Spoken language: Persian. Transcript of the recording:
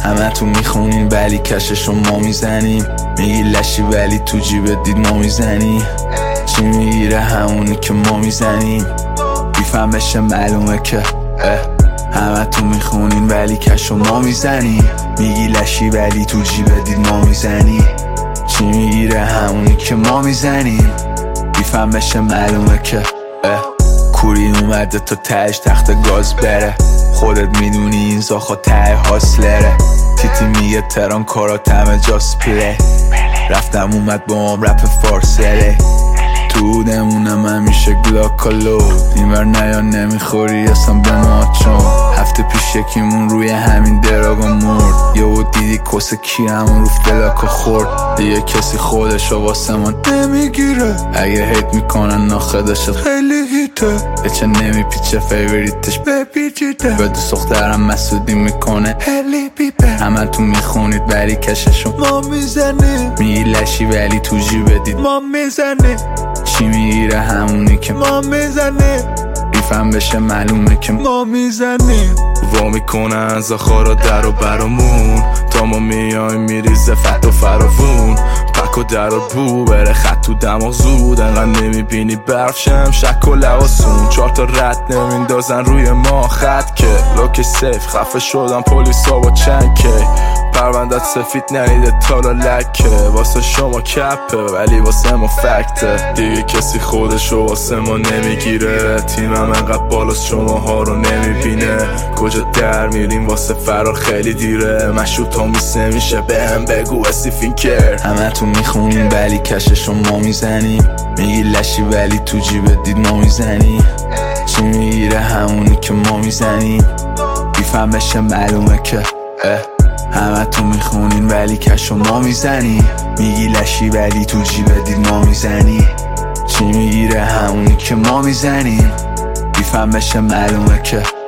همه تو میخونین ولی کششو ما میزنیم. میگی لشی ولی تو جیبت دید ما میزنی. چی میگیره همونی که ما میزنیم. بیفهم بشه معلومه که همه تو میخونین ولی کشو ما میزنیم. میگی لشی ولی تو جیبت دید ما میزنی. چی میگیره همونی که ما میزنیم. بیفهم بشه معلومه که کوری اومده تا تهش تخت گاز بره. خودت میدونی این زاخا ته هاسلره. تیتی میگه تران کارات همه جاست پله. رفتم اومد با هم رپ فارسره. تو دمونم همیشه گلاکالو. اینور نیا نمیخوری اصلا به ما چون هفته پیش یکیمون روی همین دراغا مرد. یهو دیدی کس کی همون رو فلاکا خورد. دیگه کسی خودشو واسه من نمیگیره. اگه هیت میکنن ناخداشت خیلی هیته. چه نمیپیچه فیوریتش بپیچیده. به دوست دخترم مسئودی میکنه هلی بیبه. همه تو میخونید ولی کششو ما میزنیم. میگی لشی ولی تو جیبت دید ما میزنیم. چی میگیره همونی که ما میزنیم. بیفهم بشه معلومه که ما میزنیم. وا میکنن زخارا در و برامون. تا ما میایم میریزه فت و فراوون. پک و در و بو بره خط تو دماغ زود. انقدر نمیبینی برف شم شک و لواسون. 4 تا رد نمیندازن روی ما خط که لوک سیف. خفه شدن پلیسا با چند که پروندت سفید نریده تالا لکه. واسه شما کپه ولی واسه ما فکته. دیگه کسی خودشو واسه ما نمیگیره. تیمم انقدر بالاست شما ها رو نمیبینه. کجا در میریم واسه فرار خیلی دیره. مشروط ها میسه میشه به هم بگو استیفینکر. همه تو میخونین ولی کششو ما میزنیم. میگی لشی ولی تو جیبت دید ما میزنی. چی میگیره همونی که ما میزنیم. بیفهم بشه معلومه که همه تو میخونین ولی کشو ما میزنی. میگی لشی ولی تو جیبت دید ما میزنی. چی میگیره همونی که ما میزنیم. بیفهم بشه معلومه که